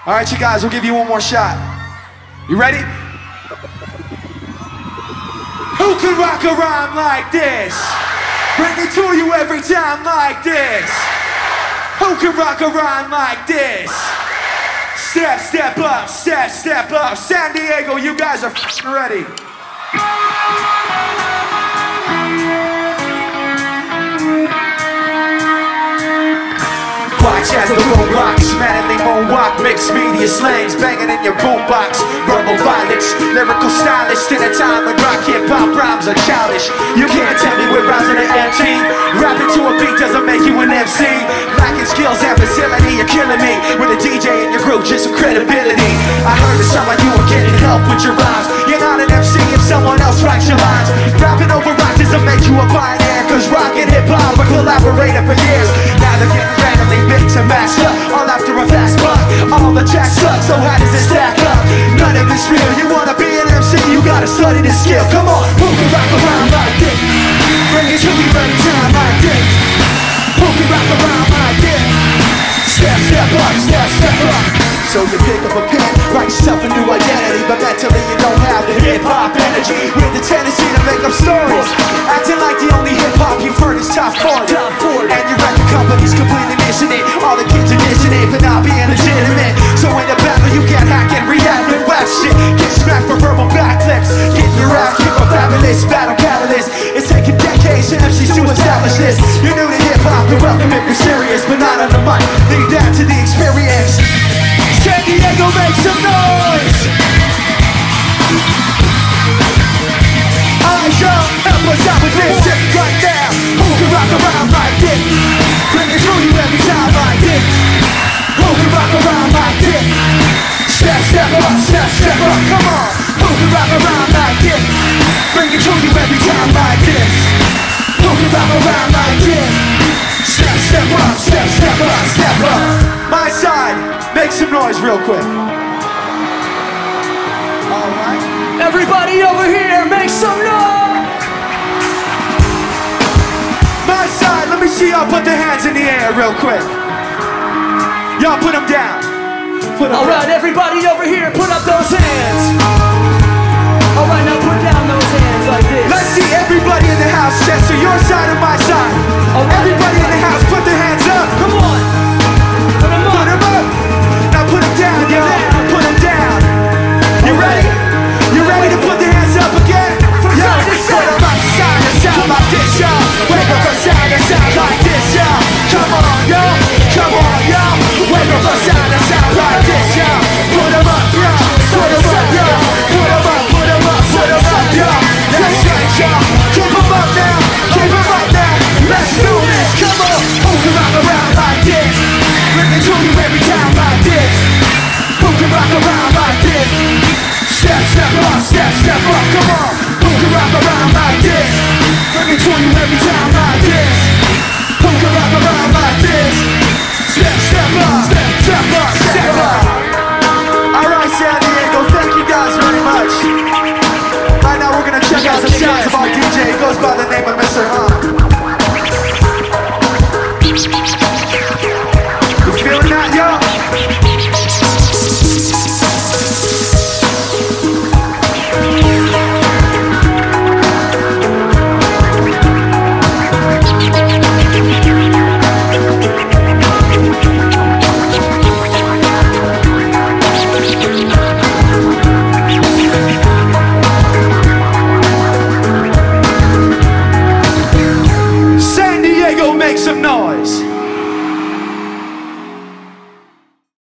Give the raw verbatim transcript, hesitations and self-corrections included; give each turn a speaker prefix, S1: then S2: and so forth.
S1: All right, you guys, we'll give you one more shot. You ready? Who can rock a rhyme like this? Bring it to you every time like this. Who can rock a rhyme like this? Step, step up, step, step up. San Diego, you guys are f***ing ready. Watch as the room rocks, madly moonwalk, mixed media slangs banging in your boombox. Verbal violence, lyrical stylist in a time when rock hip-hop rhymes are childish. You can't tell me we're rising to M T. Rapping to a beat doesn't make you an M C. Lacking skills and facility, you're killing me. With a D J in your group, just some credibility. I heard that some of you are getting help with your rhymes. You're not an M C if someone else writes your lines. Rapping over rock doesn't make you a pioneer, cause rock and hip-hop are collaborating for years. Now they're getting randomly mix and match up, all after a fast buck. All the tracks suck, so how does it stack up? None of it's real, you wanna be an M C, you gotta study this skill. Come on, who can rock around like this? Bring it to me every time like this. Who can rock around like this? Step, step up, step, step up. So you pick up a pen, write yourself a new identity, but mentally you don't have the hip-hop energy. With the tendency to make up stories, acting like the only hip-hop you've heard is top forty. And your record company's completely missing it. All the kids are dissing it for not being legitimate. So in a battle you can't hack and react and whack shit. Get smacked for verbal backflips, get your ass kicked for fabulous battle catalyst. It's taken decades for M Cs to establish this. You're new to hip-hop, you're welcome if you're serious, but not on the mic, leave that to the experience. San Diego, make some noise! I show, help us out with this shit right now. Who can rock around like this? Bring it to you every time like this. Who can rock around like this? Step, step up, step, step up, come on. Who can rock around like this? Bring it to you every time like this. Who can rock around like this? Step, step up, step, step up, step up. My side, make some noise real quick. Alright.
S2: Everybody over here, make some noise!
S1: My side, let me see y'all put the hands in the air real quick. Y'all put them down. Put them
S2: Alright,
S1: down.
S2: everybody over here, put up those hands. Alright, now put down those hands like this.
S1: Let's see everybody in the house, Chester, your side and my side.
S2: All right,
S1: everybody in the house, put their hands up.
S2: Come on. Put them up.
S1: Put them up. Now put them down,
S2: Put them
S1: y'all.
S2: down.
S1: Put them down. You ready? You ready to put the hands up again?
S2: From
S1: Yo,
S2: side to
S1: put
S2: side.
S1: them up, side to side like this, y'all. Wake up from side to side like this, y'all. Come on, y'all. Come on, y'all. Wake up from side to side like this, y'all. Put them up, y'all. Put them up, y'all. Put them up, put them up, put them up, y'all. That's right, y'all. Keep them up now. Keep them up now. Let's do this. Come on. Who can rock around like this? Bring it to you every time like this. Who can rock around like this? Step, step up, step, step up. Come on. Who can rock around like this? Bring it to you every time like this. Who can rock around like this? Step, step up, step, step up, step up. All right, San Diego, thank you guys very much. Right now we're gonna check out some sounds of our D J. He goes by the name of Mister Hum. You feeling that, y'all? San Diego, make some noise.